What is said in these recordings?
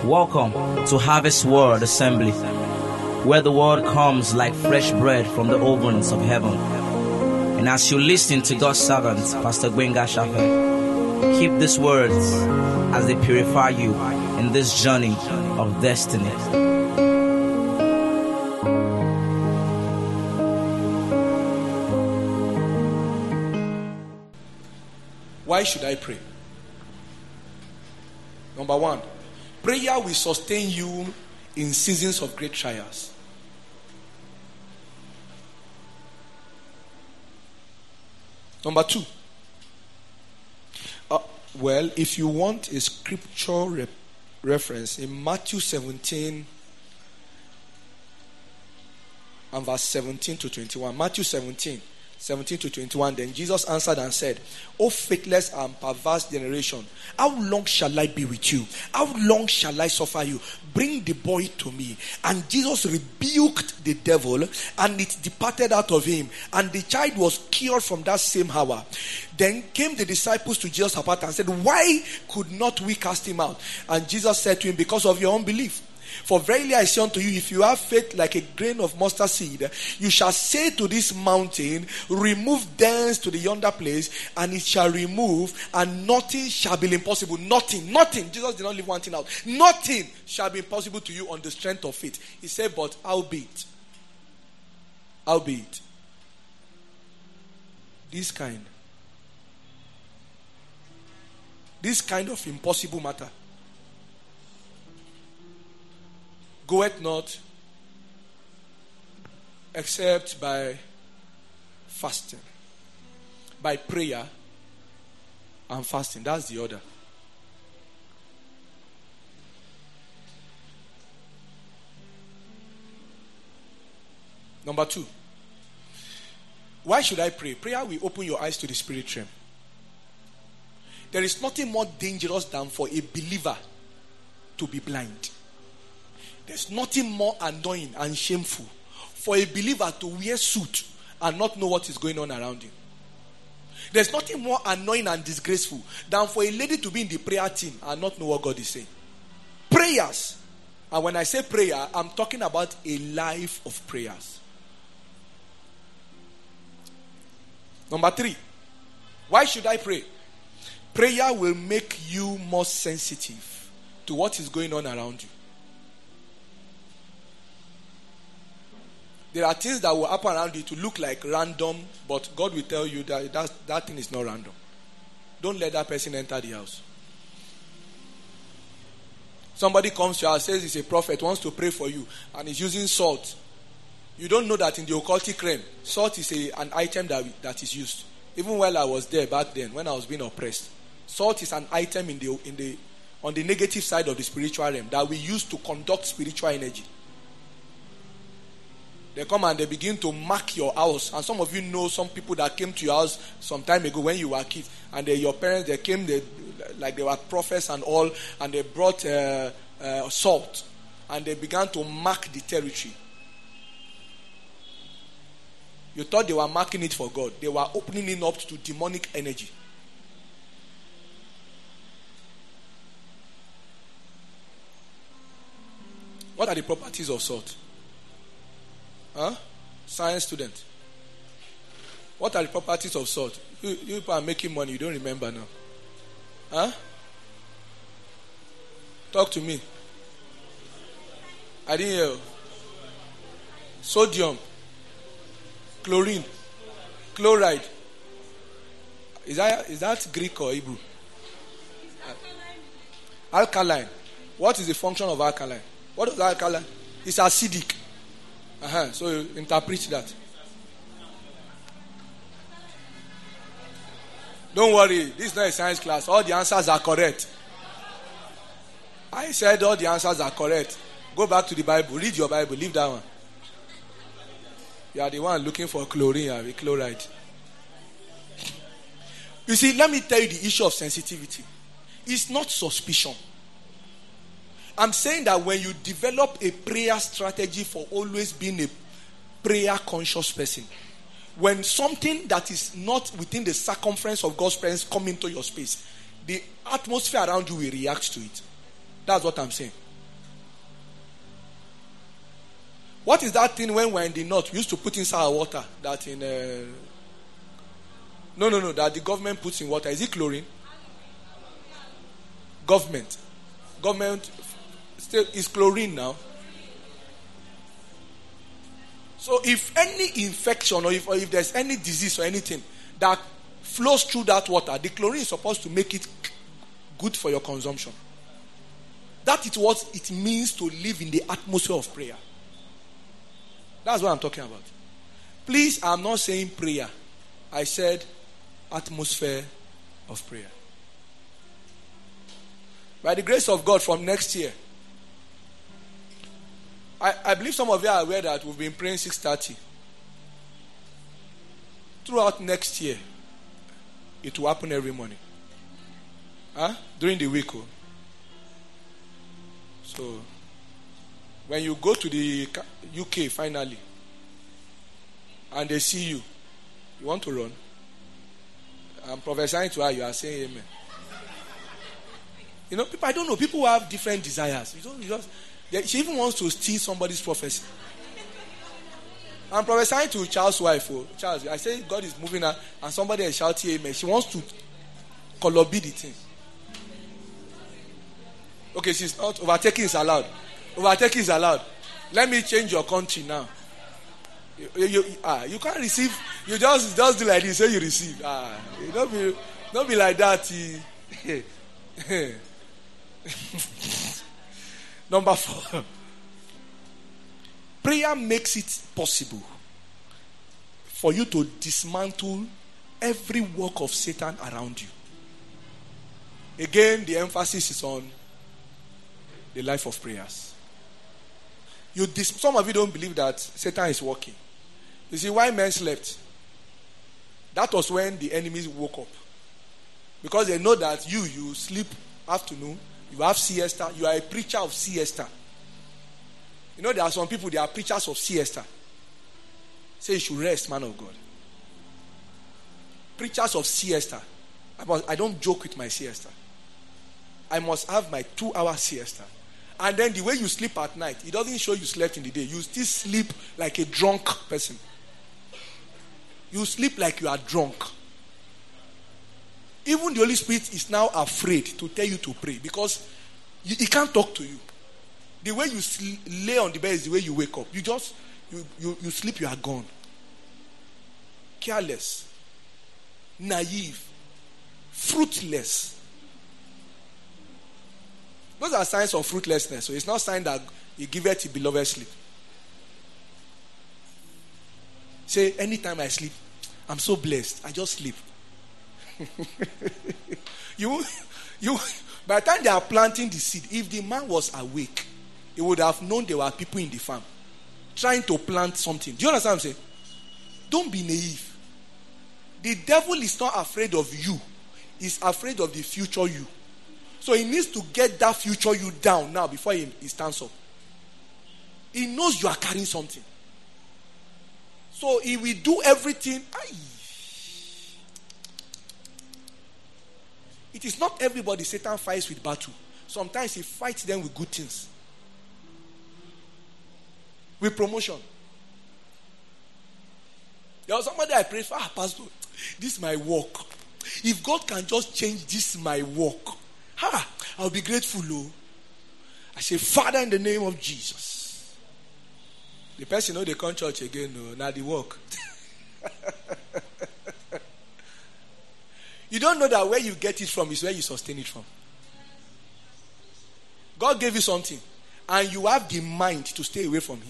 Welcome to Harvest Word Assembly, where the word comes like fresh bread from the ovens of heaven. And as you listen to God's servant, Pastor Gbenga Shafe, keep these words as they purify you in this journey of destiny. Why should I pray? Number one, prayer will sustain you in seasons of great trials. Number two, if you want a scripture reference, in Matthew 17 and verse 17 to 21. Matthew 17 to 21. Then Jesus answered and said, O faithless and perverse generation, how long shall I be with you? How long shall I suffer you? Bring the boy to me. And Jesus rebuked the devil, and it departed out of him, and the child was cured from that same hour. Then came the disciples to Jesus apart and said, Why could not we cast him out? And Jesus said to him, Because of your unbelief. For verily I say unto you, if you have faith like a grain of mustard seed, you shall say to this mountain, remove thence to the yonder place, and it shall remove, and nothing shall be impossible. Nothing. Jesus did not leave one thing out. Nothing shall be impossible to you on the strength of faith. He said, but howbeit, this kind of impossible matter goeth not except by fasting, by prayer and fasting. That's the order. Number two, why should I pray? Prayer will open your eyes to the spirit realm. There is nothing more dangerous than for a believer to be blind. There's nothing more annoying and shameful for a believer to wear suit and not know what is going on around him. There's nothing more annoying and disgraceful than for a lady to be in the prayer team and not know what God is saying. Prayers. And when I say prayer, I'm talking about a life of prayers. Number three, why should I pray? Prayer will make you more sensitive to what is going on around you. There are things that will happen around you to look like random, but God will tell you that thing is not random. Don't let that person enter the house. Somebody comes to your house, says he's a prophet, wants to pray for you, and is using salt. You don't know that in the occultic realm, salt is an item that is used. Even while I was there back then, when I was being oppressed, salt is an item on the negative side of the spiritual realm that we use to conduct spiritual energy. They come and they begin to mark your house. And some of you know some people that came to your house some time ago when you were kids. And your parents, they came, like they were prophets and all. And they brought salt. And they began to mark the territory. You thought they were marking it for God. They were opening it up to demonic energy. What are the properties of salt? Science student. What are the properties of salt? You people are making money, you don't remember now. Talk to me. I didn't hear. Sodium, chlorine, chloride. Is that Greek or Hebrew? Alkaline. What is the function of alkaline? What is alkaline? It's acidic. So you interpret that. Don't worry, this is not a science class. All the answers are correct. I said all the answers are correct. Go back to the Bible. Read your Bible. Leave that one. You are the one looking for chlorine or chloride. You see, let me tell you the issue of sensitivity. It's not suspicion. I'm saying that when you develop a prayer strategy for always being a prayer conscious person, when something that is not within the circumference of God's presence come into your space, the atmosphere around you will react to it. That's what I'm saying. What is that thing when we're in the north? We used to put inside our water. That in... No. That the government puts in water. Is it chlorine? Government still is chlorine now. So if any infection or if there's any disease or anything that flows through that water, the chlorine is supposed to make it good for your consumption. That is what it means to live in the atmosphere of prayer. That's what I'm talking about. Please, I'm not saying prayer. I said atmosphere of prayer. By the grace of God, from next year, I believe some of you are aware that we've been praying 6:30. Throughout next year, it will happen every morning. During the week. So, when you go to the UK finally, and they see you, you want to run. I'm prophesying to her, you are saying amen. You know, people, I don't know, people who have different desires. She even wants to steal somebody's prophecy. I'm prophesying to Charles' wife. Charles, I say God is moving her, and somebody is shouting amen. She wants to color be the thing. Okay, she's not. Overtaking is allowed. Overtaking is allowed. Let me change your country now. You can't receive. You just do like this. Say you receive. Don't be like that. Number 4. Prayer makes it possible for you to dismantle every work of Satan around you. Again, the emphasis is on the life of prayers. Some of you don't believe that Satan is working. You see, why men slept? That was when the enemies woke up. Because they know that you sleep afternoon, you have siesta, you are a preacher of siesta. You know, there are some people, they are preachers of siesta. Say you should rest, man of God. Preachers of siesta. I don't joke with my siesta. I must have my 2-hour siesta. And then the way you sleep at night, it doesn't show you slept in the day. You still sleep like a drunk person. You sleep like you are drunk. Even the Holy Spirit is now afraid to tell you to pray because he can't talk to you. The way you lay on the bed is the way you wake up. You sleep, you are gone. Careless, naive, fruitless. Those are signs of fruitlessness. So it's not sign that he giveth his beloved sleep. Say, anytime I sleep, I'm so blessed. I just sleep. you by the time they are planting the seed, if the man was awake, he would have known there were people in the farm trying to plant something. Do you understand what I'm saying? Don't be naive. The devil is not afraid of you. He's afraid of the future you. So he needs to get that future you down now before he stands up. He knows you are carrying something. So he will do everything. It is not everybody Satan fights with battle. Sometimes he fights them with good things. With promotion. There was somebody I prayed for. Pastor, this is my work. If God can just change this my work, I'll be grateful. Oh. I say, Father, in the name of Jesus. The person they come church again. No, now the work. You don't know that where you get it from is where you sustain it from. God gave you something, and you have the mind to stay away from him.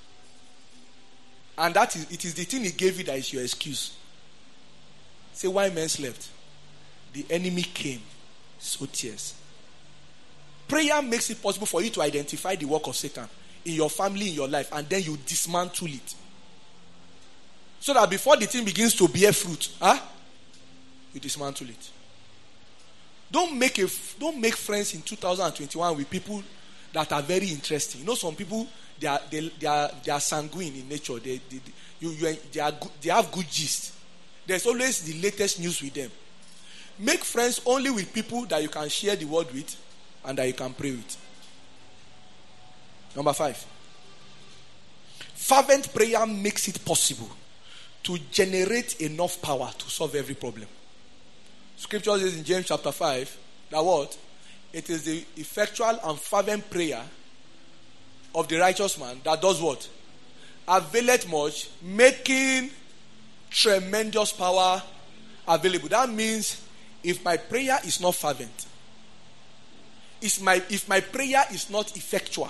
And it is the thing he gave you that is your excuse. Say, why men slept? The enemy came, so tears. Prayer makes it possible for you to identify the work of Satan in your family, in your life, and then you dismantle it. So that before the thing begins to bear fruit, you dismantle it. Don't make friends in 2021 with people that are very interesting. You know, some people they are sanguine in nature. They have good gist. There's always the latest news with them. Make friends only with people that you can share the word with and that you can pray with. Number 5. Fervent prayer makes it possible to generate enough power to solve every problem. Scripture says in James chapter 5 that what? It is the effectual and fervent prayer of the righteous man that does what? Availeth much, making tremendous power available. That means if my prayer is not fervent, if my prayer is not effectual,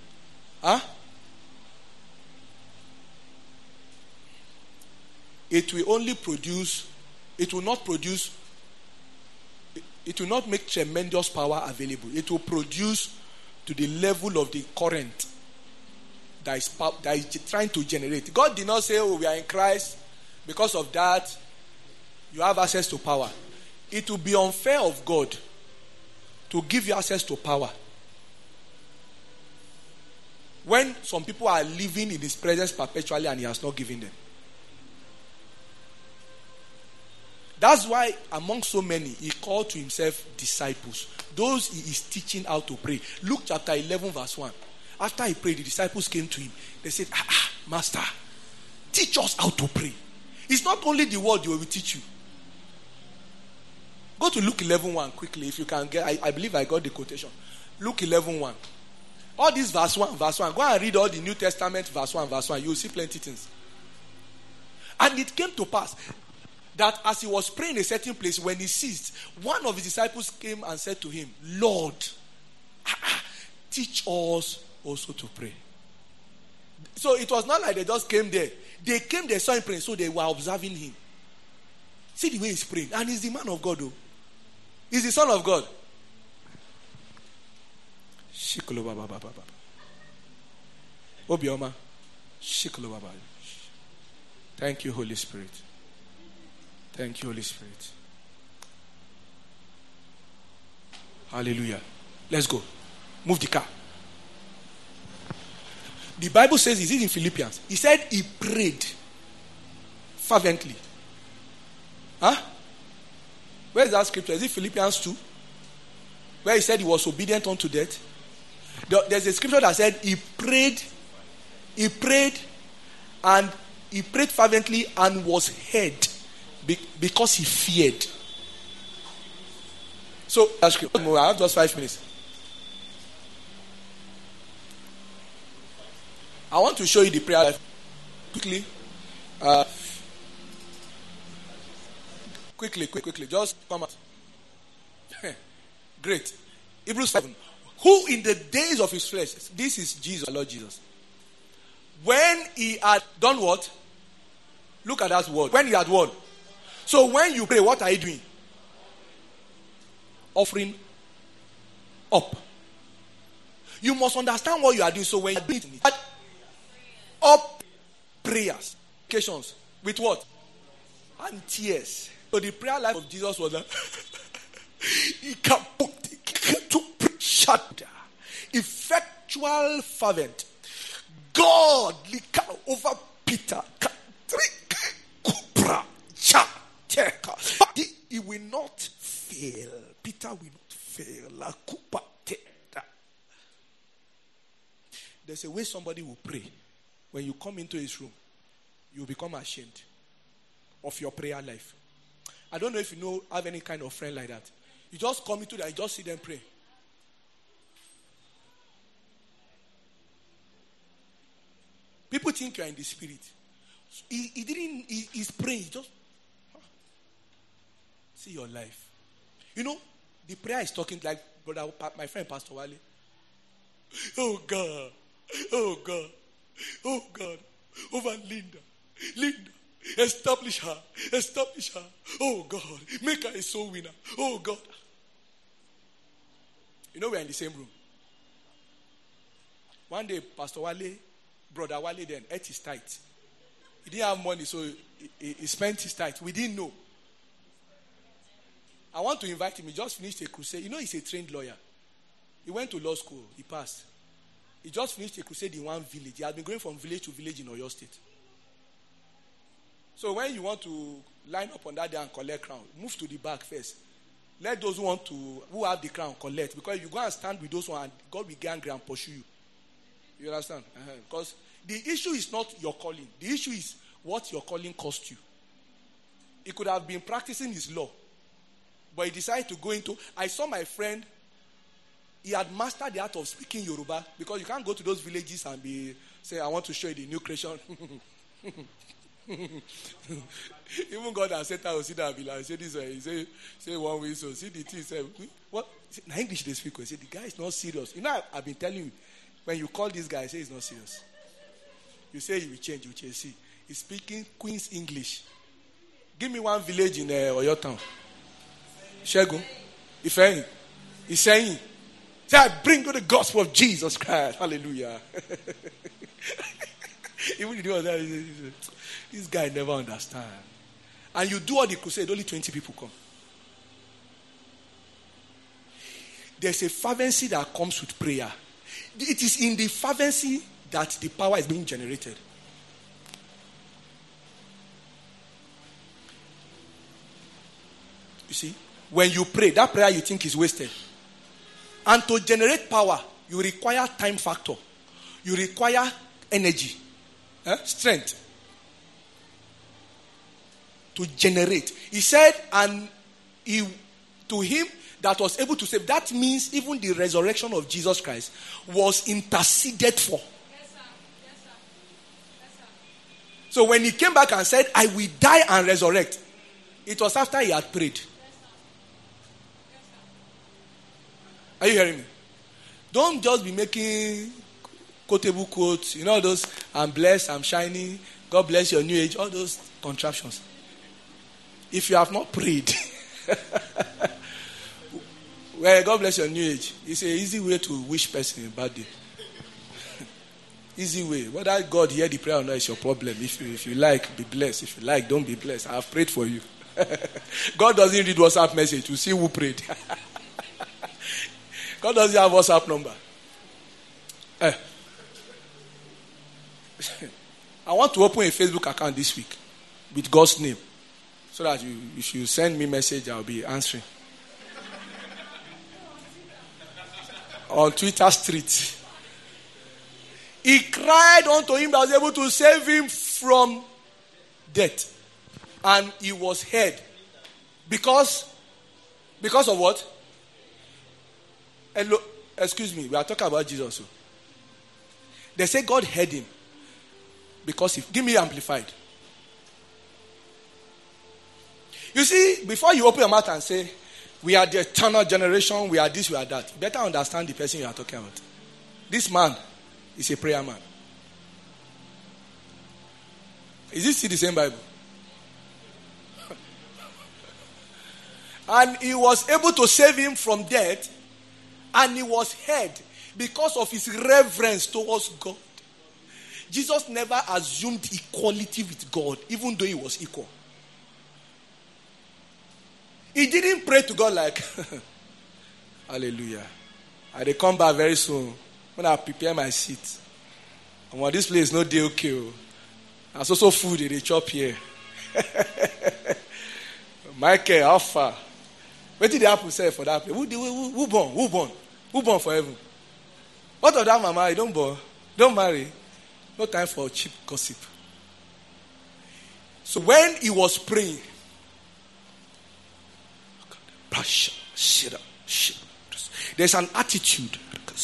it will not make tremendous power available. It will produce to the level of the current that is trying to generate. God did not say, oh, we are in Christ. Because of that, you have access to power. It will be unfair of God to give you access to power when some people are living in his presence perpetually and he has not given them. That's why among so many, he called to himself disciples. Those he is teaching how to pray. Luke chapter 11 verse 1. After he prayed, the disciples came to him. They said, Master, teach us how to pray. It's not only the word we will teach you. Go to Luke 11:1 quickly if you can get. I believe I got the quotation. Luke 11:1. All this verse 1. Go and read all the New Testament verse 1. You will see plenty things. And it came to pass that as he was praying in a certain place, when he ceased, one of his disciples came and said to him, Lord, teach us also to pray. So it was not like they just came there. They came, they saw him praying, so they were observing him. See the way he's praying. And he's the man of God, though. He's the son of God. Obioma. Thank you, Holy Spirit. Thank you, Holy Spirit. Hallelujah. Let's go. Move the car. The Bible says, is it in Philippians? He said he prayed fervently. Where is that scripture? Is it Philippians 2? Where he said he was obedient unto death. There's a scripture that said he prayed fervently and was heard because he feared. So, I have just 5 minutes. I want to show you the prayer life quickly. Quickly. Just come out. Great. Hebrews 7. Who in the days of his flesh, this is Jesus, Lord Jesus. When he had done what? Look at that word. When he had won. So when you pray, what are you doing? Offering up. You must understand what you are doing. So when you are doing it, up prayers, occasions, with what? And tears. So the prayer life of Jesus was that effectual fervent, godly over Peter. He will not fail. Peter will not fail. There's a way somebody will pray. When you come into his room, you become ashamed of your prayer life. I don't know if you have any kind of friend like that. You just come into that, you just see them pray. People think you are in the spirit. He's praying. Just see your life. You know, the prayer is talking like brother, my friend Pastor Wale. Oh God. Over Linda. Establish her. Oh God. Make her a soul winner. Oh God. You know, we're in the same room. One day, Pastor Wale, brother Wale then ate his tithe. He didn't have money, so he spent his tithe. We didn't know. I want to invite him. He just finished a crusade. You know, he's a trained lawyer. He went to law school. He passed. He just finished a crusade in one village. He had been going from village to village in Oyo State. So when you want to line up on that day and collect crown, move to the back first. Let those who have the crown collect. Because if you go and stand with those one, God will get angry and pursue you. You understand? Because the issue is not your calling. The issue is what your calling cost you. He could have been practicing his law, but he decided to go into... I saw my friend, he had mastered the art of speaking Yoruba, because you can't go to those villages and say, I want to show you the new creation. Even God has said, I will see that village. Say this way. He say one way. So see the thing. Say what? In English they speak. He say the guy is not serious. You know, I've been telling you, when you call this guy, say he's not serious. You say he will change. You change. See, he's speaking Queen's English. Give me one village in Oyo town. Shegun, Ifeanyi. He's saying, say I bring you the gospel of Jesus Christ. Hallelujah. Even if you do that, this guy never understand. And you do all the crusade, only 20 people come. There's a fervency that comes with prayer. It is in the fervency that the power is being generated. You see, when you pray, that prayer you think is wasted. And to generate power, you require time factor. You require energy, strength to generate. He said, and to him that was able to save. That means even the resurrection of Jesus Christ was interceded for. Yes, sir. Yes, sir. Yes, sir. So when he came back and said, I will die and resurrect, it was after he had prayed. Yes, sir. Yes, sir. Are you hearing me? Don't just be making quotable quotes. You know those, I'm blessed, I'm shining, God bless your new age, all those contraptions. If you have not prayed, well, God bless your new age. It's an easy way to wish person a bad day. Easy way. Whether God hear the prayer or not is your problem. If you like, be blessed. If you like, don't be blessed. I have prayed for you. God doesn't read WhatsApp message to see who prayed. God doesn't have WhatsApp number. I want to open a Facebook account this week with God's name, so that if you send me message, I'll be answering. On Twitter street. He cried unto him that was able to save him from death. And he was heard. Because of what? Hello, excuse me, we are talking about Jesus. They say God heard him. Because give me amplified. You see, before you open your mouth and say, we are the eternal generation, we are this, we are that, you better understand the person you are talking about. This man is a prayer man. Is this still the same Bible? And he was able to save him from death, and he was heard because of his reverence towards God. Jesus never assumed equality with God, even though he was equal. He didn't pray to God like, hallelujah, I will come back very soon when I prepare my seat. And when this place no dey okay, there's also food in the chop here. Michael, how far? What did the apple say for that place? Who born? Who born for heaven? What of that mama? You don't born. Don't marry. No time for cheap gossip. So when he was praying, there's an attitude.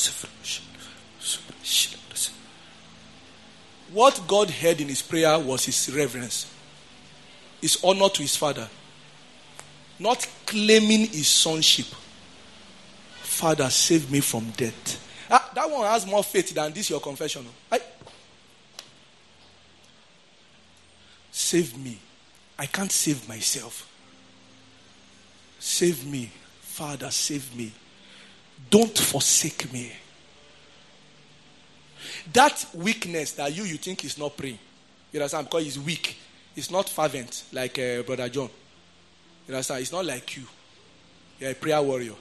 What God heard in his prayer was his reverence, his honor to his father, not claiming his sonship. Father, save me from death. That one has more faith than this your confession. Save me. I can't save myself. Save me. Father, save me. Don't forsake me. That weakness that you think is not praying. You understand? Because he's weak. He's not fervent like Brother John. You understand? It's not like you. You're a prayer warrior.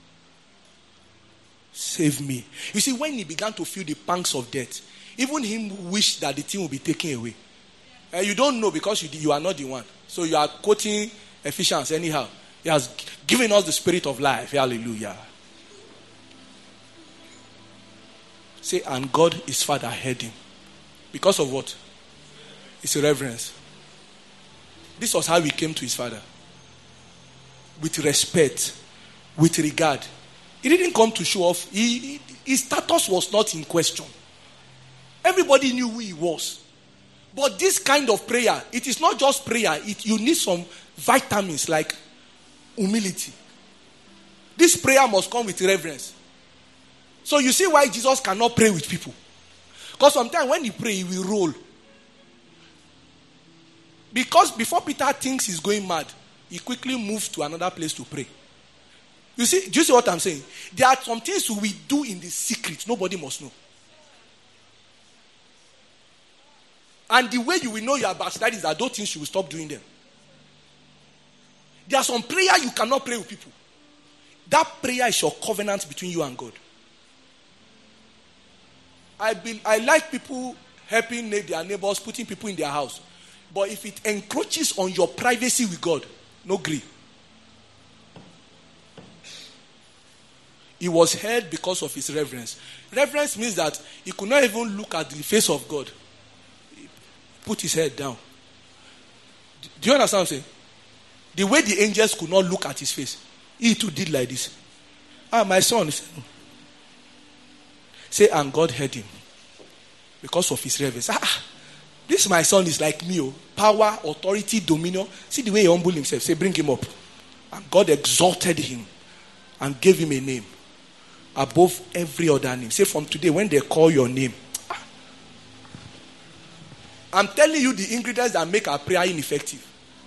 Save me. You see, when he began to feel the pangs of death, even him wished that the thing would be taken away. You don't know because you are not the one. So you are quoting Ephesians anyhow. He has given us the spirit of life. Hallelujah. Say, and God his father heard him. Because of what? It's a reverence. This was how he came to his father. With respect, with regard. He didn't come to show off. His status was not in question. Everybody knew who he was. But this kind of prayer, it is not just prayer. You need some vitamins like humility. This prayer must come with reverence. So you see why Jesus cannot pray with people. Because sometimes when he pray, he will roll. Because before Peter thinks he's going mad, he quickly moves to another place to pray. You see, do you see what I'm saying? There are some things we do in the secret. Nobody must know. And the way you will know you are backsliding is that those things you will stop doing them. There are some prayer you cannot pray with people. That prayer is your covenant between you and God. I like people helping their neighbors, putting people in their house. But if it encroaches on your privacy with God, no agree. He was heard because of his reverence. Reverence means that he could not even look at the face of God. He put his head down. Do you understand what I'm saying? The way the angels could not look at his face, he too did like this. My son. Say, and God heard him because of his reverence. This my son is like me. Oh. Power, authority, dominion. See the way he humbled himself. Say, bring him up. And God exalted him and gave him a name above every other name. Say, from today, when they call your name. I'm telling you the ingredients that make our prayer ineffective.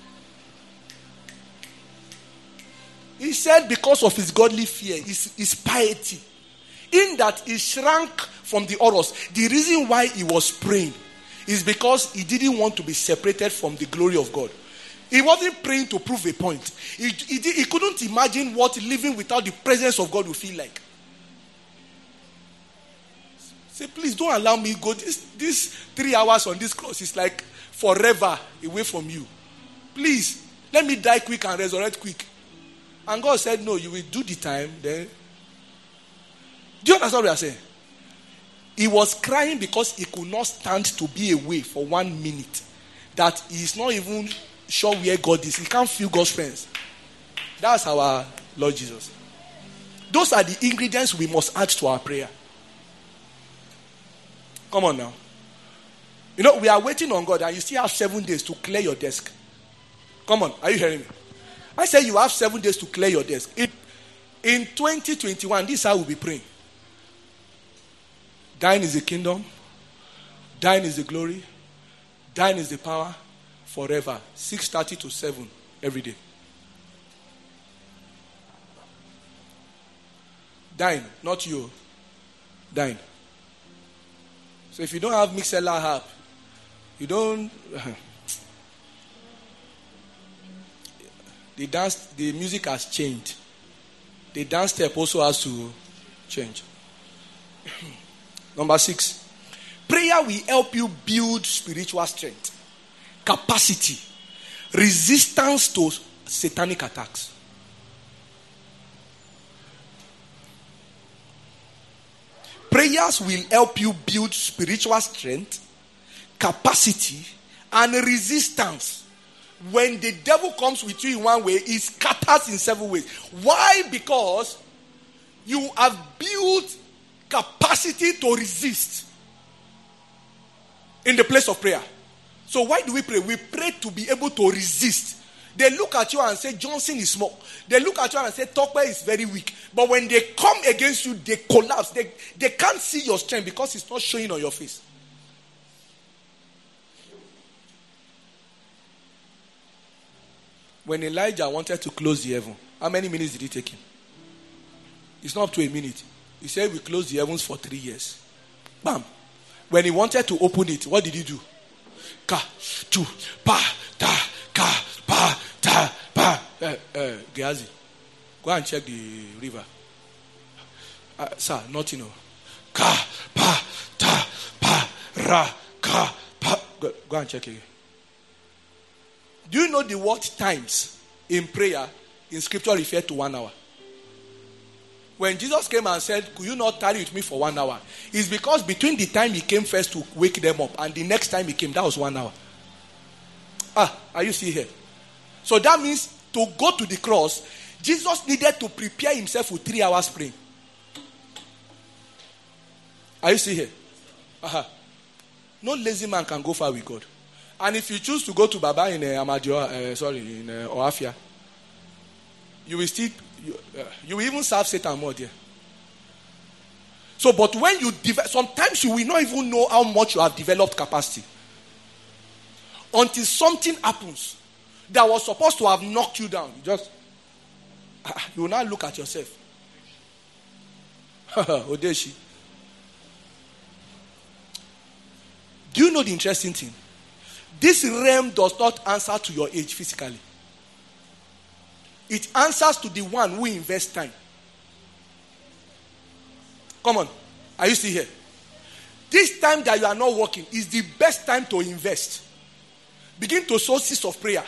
He said because of his godly fear, his piety, in that he shrank from the horrors. The reason why he was praying is because he didn't want to be separated from the glory of God. He wasn't praying to prove a point. He couldn't imagine what living without the presence of God would feel like. Say, please don't allow me go. This 3 hours on this cross is like forever away from you. Please, let me die quick and resurrect quick. And God said, no, you will do the time. Then, do you understand what we are saying? He was crying because he could not stand to be away for 1 minute. That he is not even sure where God is. He can't feel God's presence. That's our Lord Jesus. Those are the ingredients we must add to our prayer. Come on now. You know, we are waiting on God and you still have 7 days to clear your desk. Come on, are you hearing me? I say you have 7 days to clear your desk. In 2021, this is how we'll be praying. Thine is the kingdom. Thine is the glory. Thine is the power forever. 6:30 to 7 every day. Thine, not you. Thine. So if you don't have Mixella app, you don't... The music has changed. The dance step also has to change. Number 6. Prayer will help you build spiritual strength, capacity, resistance to satanic attacks. Prayers will help you build spiritual strength, capacity, and resistance. When the devil comes with you in one way, he scatters in 7 ways. Why? Because you have built capacity to resist in the place of prayer. So why do we pray? We pray to be able to resist. They look at you and say, Johnson is small. They look at you and say, Tokwe is very weak. But when they come against you, they collapse. They can't see your strength because it's not showing on your face. When Elijah wanted to close the heaven, how many minutes did it take him? It's not up to a minute. He said we close the heavens for 3 years. Bam. When he wanted to open it, what did he do? Ka, tu, pa, ta, ka, pa, ta, pa. Gehazi, go and check the river. Sir, nothing. No. Ka, pa, ta, pa, ra, ka, pa. Go and check it. Do you know the word times in prayer in scripture refer to 1 hour? When Jesus came and said, could you not tarry with me for 1 hour? It's because between the time he came first to wake them up and the next time he came, that was 1 hour. Are you still here? So that means to go to the cross, Jesus needed to prepare himself for 3 hours praying. Are you still here? No lazy man can go far with God. And if you choose to go to Baba in Oafia, you will still, you will even serve Satan more there. So, but when you sometimes you will not even know how much you have developed capacity until something happens that was supposed to have knocked you down. You will now look at yourself. Odeshi. Do you know the interesting thing? This realm does not answer to your age physically. It answers to the one who invests time. Come on. Are you still here? This time that you are not working is the best time to invest. Begin to sow seeds of prayer.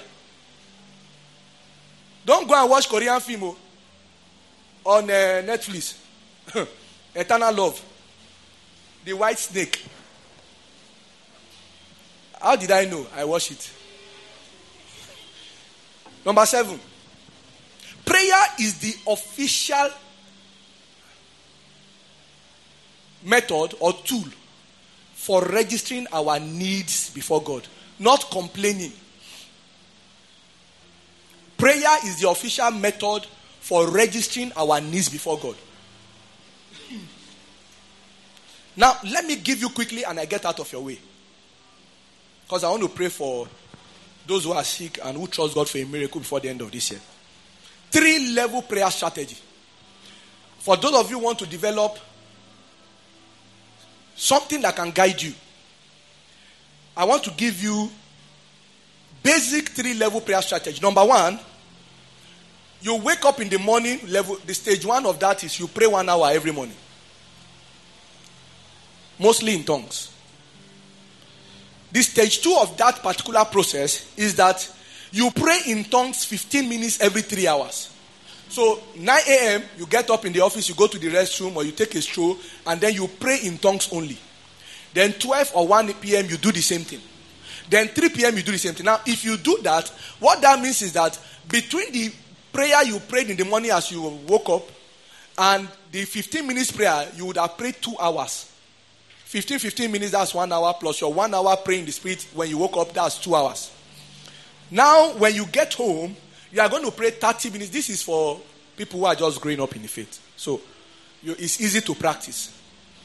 Don't go and watch Korean film on Netflix. Eternal Love. The White Snake. How did I know? I watched it. Number 7. Prayer is the official method or tool for registering our needs before God, not complaining. Prayer is the official method for registering our needs before God. Now, let me give you quickly and I get out of your way. Because I want to pray for those who are sick and who trust God for a miracle before the end of this year. 3-level prayer strategy. For those of you who want to develop something that can guide you, I want to give you basic 3-level prayer strategy. Number 1, you wake up in the morning level. The stage 1 of that is you pray 1 hour every morning. Mostly in tongues. The stage 2 of that particular process is that you pray in tongues 15 minutes every 3 hours. So 9 a.m. you get up in the office, you go to the restroom or you take a stroll and then you pray in tongues only. Then 12 or 1 p.m. you do the same thing. Then 3 p.m. you do the same thing. Now if you do that, what that means is that between the prayer you prayed in the morning as you woke up and the 15 minutes prayer, you would have prayed 2 hours. 15 minutes, that's 1 hour, plus your 1 hour praying in the spirit when you woke up, that's 2 hours. Now, when you get home, you are going to pray 30 minutes. This is for people who are just growing up in the faith. So, it's easy to practice.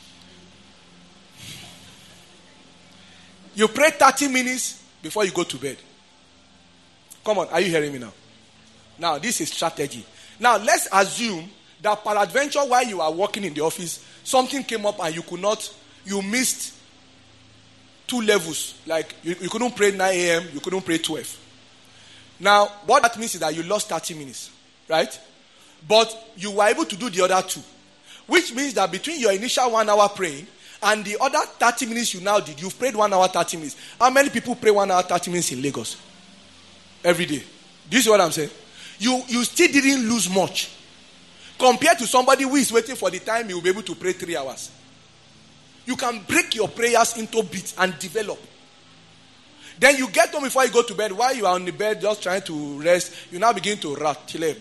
You pray 30 minutes before you go to bed. Come on, are you hearing me now? Now, this is strategy. Now, let's assume that peradventure while you are working in the office, something came up and you missed 2 levels. Like, you couldn't pray 9 a.m., you couldn't pray 12. Now, what that means is that you lost 30 minutes, right? But you were able to do the other 2. Which means that between your initial 1 hour praying and the other 30 minutes you now did, you've prayed 1 hour, 30 minutes. How many people pray 1 hour, 30 minutes in Lagos? Every day. Do you see what I'm saying? You still didn't lose much. Compared to somebody who is waiting for the time he will be able to pray 3 hours. You can break your prayers into bits and develop. Then you get home before you go to bed. While you are on the bed just trying to rest, you now begin to rat. You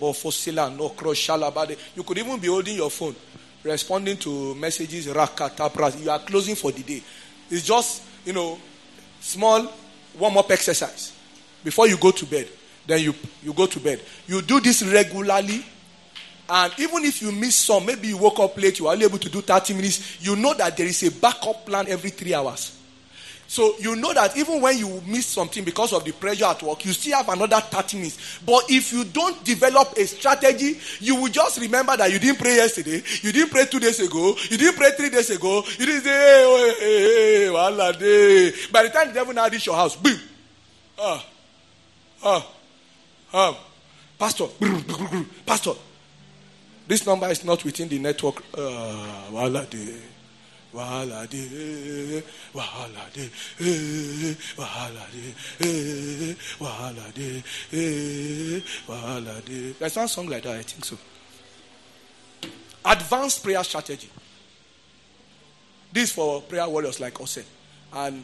could even be holding your phone, responding to messages. You are closing for the day. It's just, small warm-up exercise before you go to bed. Then you go to bed. You do this regularly. And even if you miss some, maybe you woke up late, you are only able to do 30 minutes, you know that there is a backup plan every 3 hours. So you know that even when you miss something because of the pressure at work, you still have another 30 minutes. But if you don't develop a strategy, you will just remember that you didn't pray yesterday, you didn't pray 2 days ago, you didn't pray 3 days ago, you didn't say, hey, by the time the devil now reach your house, boom. Pastor, this number is not within the network. There's one song like that, I think so. Advanced prayer strategy. This for prayer warriors like us and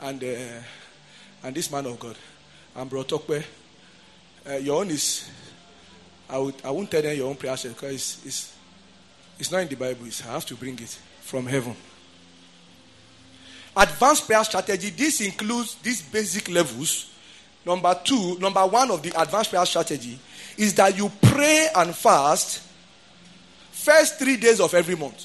this man of God, and Bro Tokwe. Your own is, I won't tell them your own prayer strategy because it's not in the Bible. I have to bring it from heaven. Advanced prayer strategy. This includes these basic levels. Number one of the advanced prayer strategy is that you pray and fast first 3 days of every month.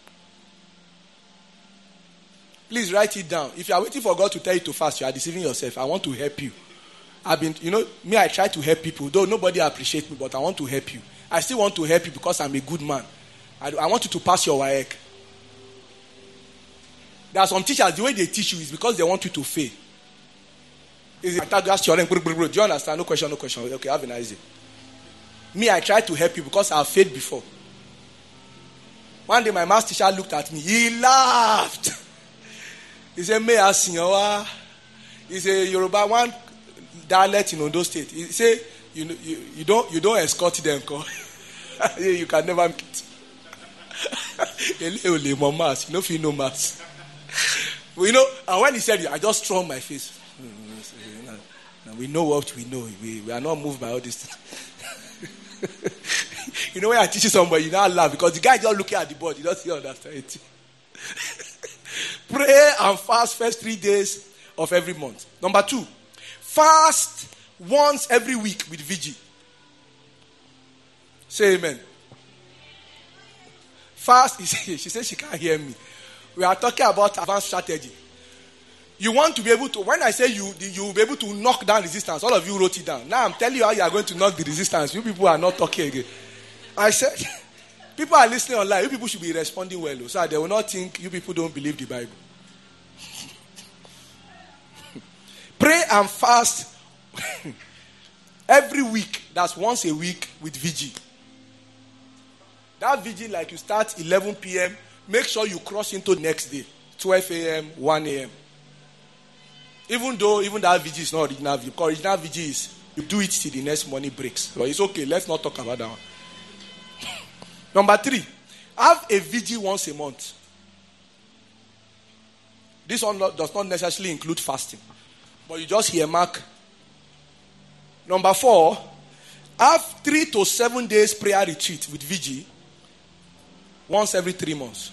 Please write it down. If you are waiting for God to tell you to fast, you are deceiving yourself. I want to help you. I try to help people, though nobody appreciates me, but I want to help you. I still want to help you because I'm a good man. I want you to pass your WAEC. There are some teachers, the way they teach you is because they want you to fail. Do you understand? No question. Okay, have a nice day. Me, I try to help you because I've failed before. One day my math teacher looked at me. He laughed. He said, "May I sing?" He said, "Yoruba one dialect in Ondo State." He said, "You don't escort them, you can never meet." You know, if you know maths. And when he said it, I just strung my face. We know what we know. We are not moved by all this. You know, when I teach somebody, you now laugh because the guy just looking at the board, he doesn't understand it. Pray and fast first 3 days of every month. Number 2, fast once every week with VG. Say amen. Fast, she says she can't hear me. We are talking about advanced strategy. You want to be able to, when I say you will be able to knock down resistance, all of you wrote it down. Now I'm telling you how you are going to knock the resistance. You people are not talking again. I said, people are listening online. You people should be responding well, so they will not think you people don't believe the Bible. Pray and fast every week. That's once a week with VG. That VG, like you start 11 p.m., make sure you cross into the next day, 12 a.m., 1 a.m. Even that VG is not original VG. Because original VG is, you do it till the next morning breaks. But it's okay. Let's not talk about that one. Number 3, have a VG once a month. This one does not necessarily include fasting. But you just earmark. Number 4, have 3 to 7 days prayer retreat with VG once every 3 months.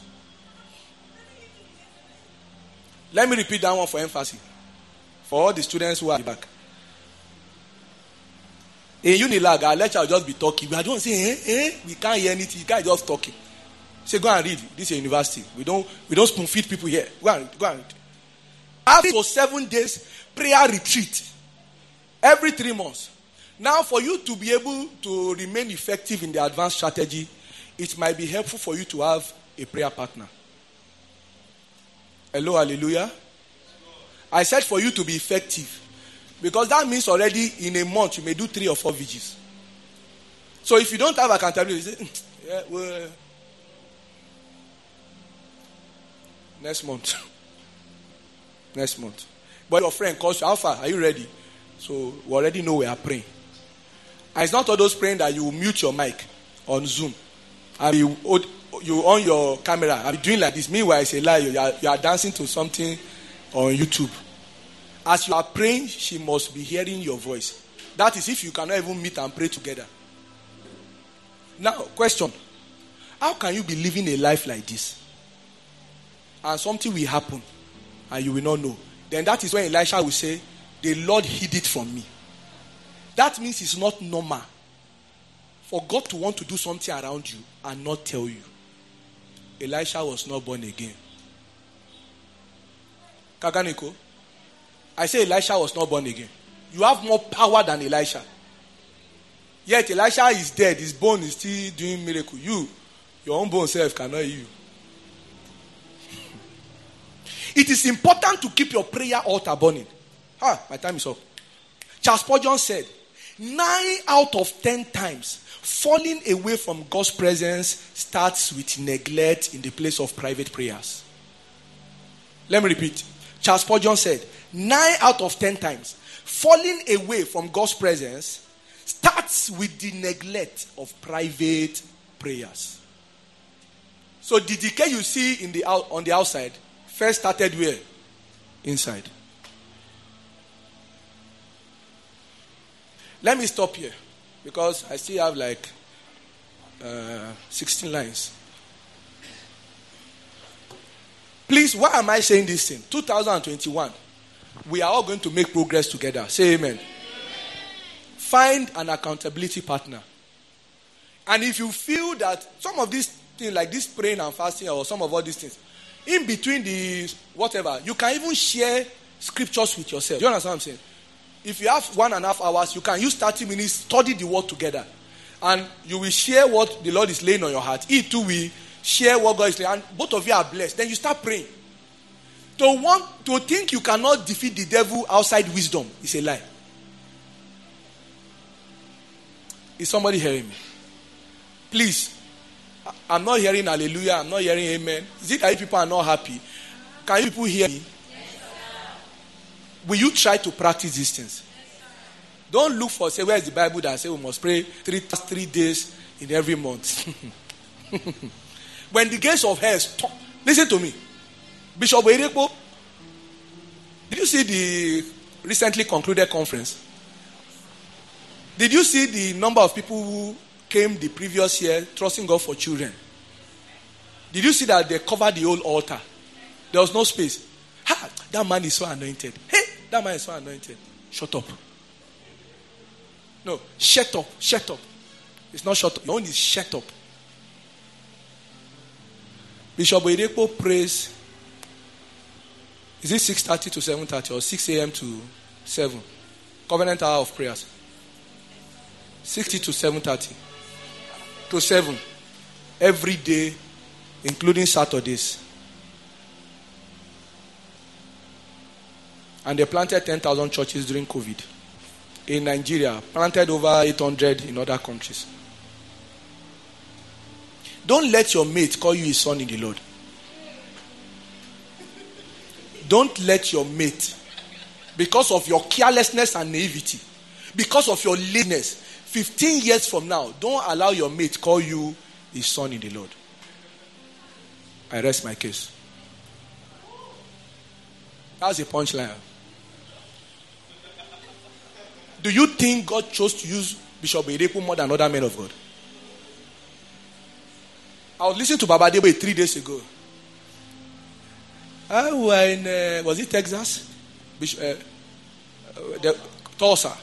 Let me repeat that one for emphasis. For all the students who are back. In Unilag, our lecture will just be talking. I don't say, we can't hear anything. You guys just talking. Say, go and read. This is a university. We don't spoon feed people here. Go and read. After 7 days prayer retreat every 3 months. Now, for you to be able to remain effective in the advanced strategy, it might be helpful for you to have a prayer partner. Hello, hallelujah. I said for you to be effective. Because that means already in a month you may do 3 or 4 VGs. So if you don't have accountability, you say, next month. But your friend calls you, how far? Are you ready? So we already know we are praying. And it's not all those praying that you mute your mic on Zoom. And you on your camera. I'll be doing like this. Meanwhile, it's a lie. You are dancing to something on YouTube. As you are praying, she must be hearing your voice. That is if you cannot even meet and pray together. Now, question. How can you be living a life like this? And something will happen and you will not know. Then that is when Elisha will say, the Lord hid it from me. That means it's not normal for God to want to do something around you and not tell you. Elisha was not born again. Kaganiko, I say Elisha was not born again. You have more power than Elisha. Yet Elisha is dead. His bone is still doing miracle. Your own bone self cannot heal you. It is important to keep your prayer altar burning. My time is up. Charles Spurgeon said, 9 out of 10 times, falling away from God's presence starts with neglect in the place of private prayers. Let me repeat. Charles Spurgeon said, 9 out of 10 times, falling away from God's presence starts with the neglect of private prayers. So the decay you see on the outside first started where? Inside. Let me stop here because I still have like 16 lines. Please, why am I saying this thing? 2021, we are all going to make progress together. Say amen. Find an accountability partner. And if you feel that some of these things, like this praying and fasting or some of all these things, in between the whatever, you can even share scriptures with yourself. Do you understand what I'm saying? If you have 1.5 hours, you can use 30 minutes, study the word together. And you will share what the Lord is laying on your heart. He too will share what God is laying. And both of you are blessed. Then you start praying. To think you cannot defeat the devil outside wisdom is a lie. Is somebody hearing me? Please. I'm not hearing hallelujah. I'm not hearing amen. Is it that you people are not happy? Can you people hear me? Will you try to practice these things? Don't look for, say, where is the Bible that says we must pray 3 days in every month? When the gates of hell stop, listen to me. Bishop Oyedepo, did you see the recently concluded conference? Did you see the number of people who came the previous year trusting God for children? Did you see that they covered the whole altar? There was no space. Ha! That man is so anointed. Hey! That man is so anointed. Shut up. No, shut up. Shut up. It's not shut up. No one is shut up. Bishop Oyedepo prays. Is it 6:30 to 7:30 or 6 a.m. to 7? Covenant hour of prayers. 60 to 7:30 to 7. Every day, including Saturdays. And they planted 10,000 churches during COVID. In Nigeria, planted over 800 in other countries. Don't let your mate call you his son in the Lord. Don't let your mate, because of your carelessness and naivety, because of your laziness, 15 years from now, don't allow your mate call you his son in the Lord. I rest my case. That's a punchline. Do you think God chose to use Bishop Oyedepo more than other men of God? I was listening to Baba Debo 3 days ago. I was in, was it Texas? Tulsa.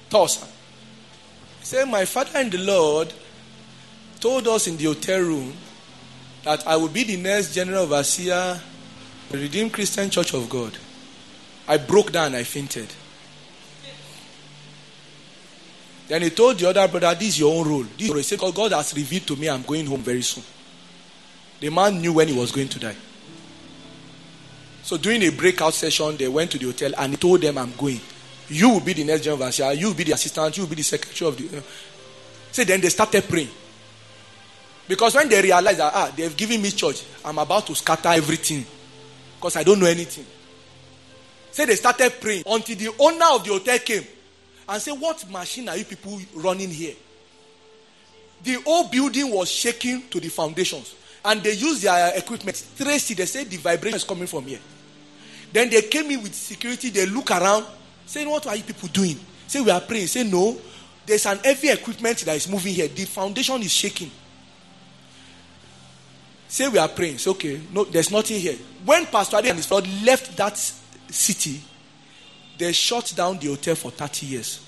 He said, my father in the Lord told us in the hotel room that I will be the next general overseer of the Redeemed Christian Church of God. I broke down, I fainted. Then he told the other brother, this is your own role. He said, God has revealed to me I'm going home very soon. The man knew when he was going to die. So during a breakout session, they went to the hotel and he told them, I'm going. You will be the next general overseer. You will be the assistant. You will be the secretary of the... So then they started praying. Because when they realized that, they've given me church, I'm about to scatter everything. Because I don't know anything. So they started praying until the owner of the hotel came and said, what machine are you people running here? The whole building was shaking to the foundations. And they used their equipment. Tracy, they said the vibration is coming from here. Then they came in with security. They look around, saying, what are you people doing? Say, we are praying. Say, no, there's an heavy equipment that is moving here. The foundation is shaking. Say, we are praying. Say, okay, no, there's nothing here. When Pastor Ade and his Lord left that city, they shut down the hotel for 30 years.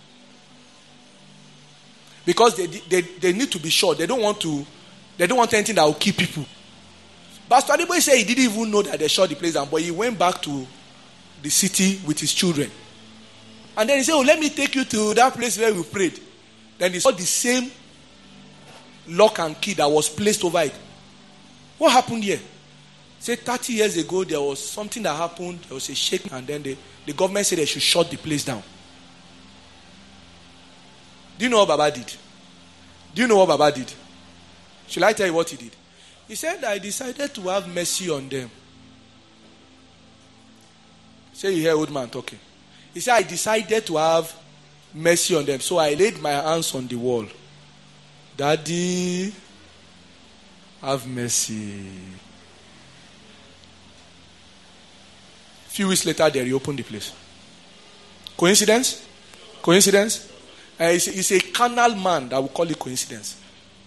Because they need to be sure. They don't want anything that will kill people. Pastor Adeboye said he didn't even know that they shut the place down, but he went back to the city with his children. And then he said, let me take you to that place where we prayed. Then he saw the same lock and key that was placed over it. What happened here? Say 30 years ago, there was something that happened. There was a shaking, and then the government said they should shut the place down. Do you know what Baba did? Shall I tell you what he did? He said, I decided to have mercy on them. Say you hear old man talking. He said, I decided to have mercy on them. So I laid my hands on the wall. Daddy, Have mercy. Few weeks later, they reopened the place. Coincidence? Coincidence? It's a carnal man that will call it coincidence.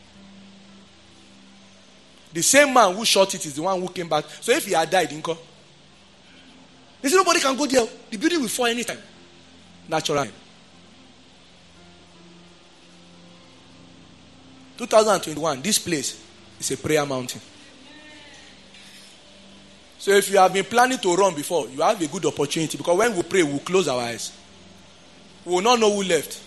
The same man who shot it is the one who came back. So if he had died, he said nobody can go there. The building will fall anytime. Natural. 2021, this place is a prayer mountain. So if you have been planning to run before, you have a good opportunity, because when we pray, we'll close our eyes. We will not know who left.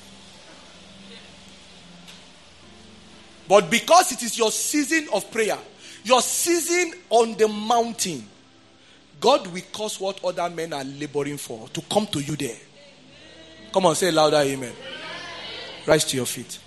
But because it is your season of prayer, your season on the mountain, God will cause what other men are laboring for to come to you there. Come on, say louder, amen. Rise to your feet.